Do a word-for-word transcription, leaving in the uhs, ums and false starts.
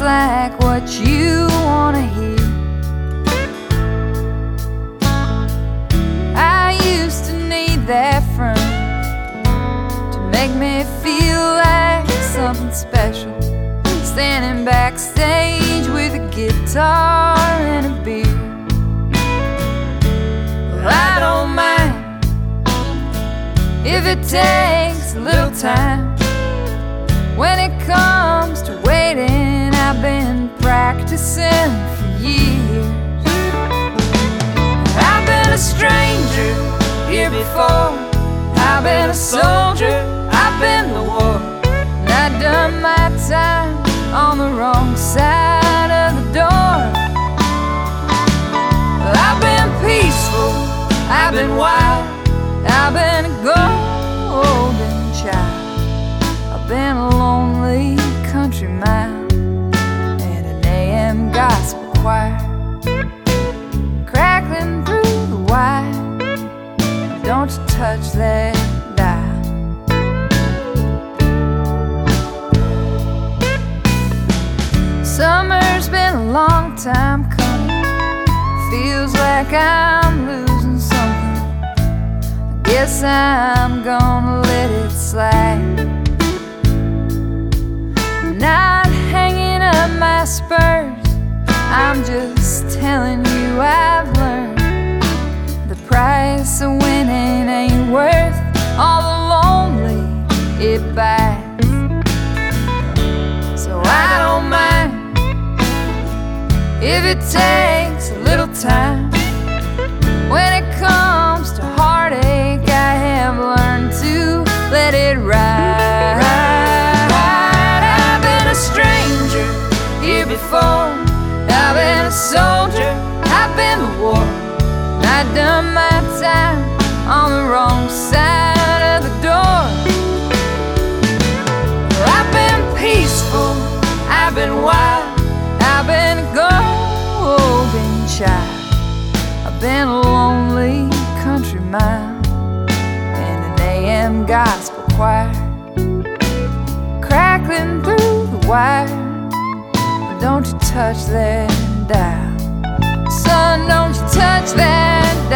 just like what you wanna hear. I used to need that friend to make me feel like something special, standing backstage with a guitar and a beer. Well, I don't mind if it takes a little time. When it comes to waiting, I've been practicing for years. I've been a stranger here before, I've been a soldier, I've been to war, and I've done my time on the wrong side of the door. Well, I've been peaceful, I've been wild, I've been a golden child. I've been a lonely country mile and an A M gospel choir, crackling through the wire. Don't you touch that dial. Summer's been a long time coming, feels like I'm losing something. I guess I'm gonna let it slide. Not hanging up my spurs, I'm just telling you I've learned the price of winning ain't worth all the lonely it buys. So I don't mind if it takes a little time. When it comes to heartache, I have learned to let it ride. I've been a stranger here before, I've been a soldier, I've been to war, and I've done my time on the wrong side of the door. Well, I've been peaceful, I've been wild, I've been a golden child. I've been a lonely country mile and an A M gospel choir, crackling through the wire. Don't you touch that dial, son, don't you touch that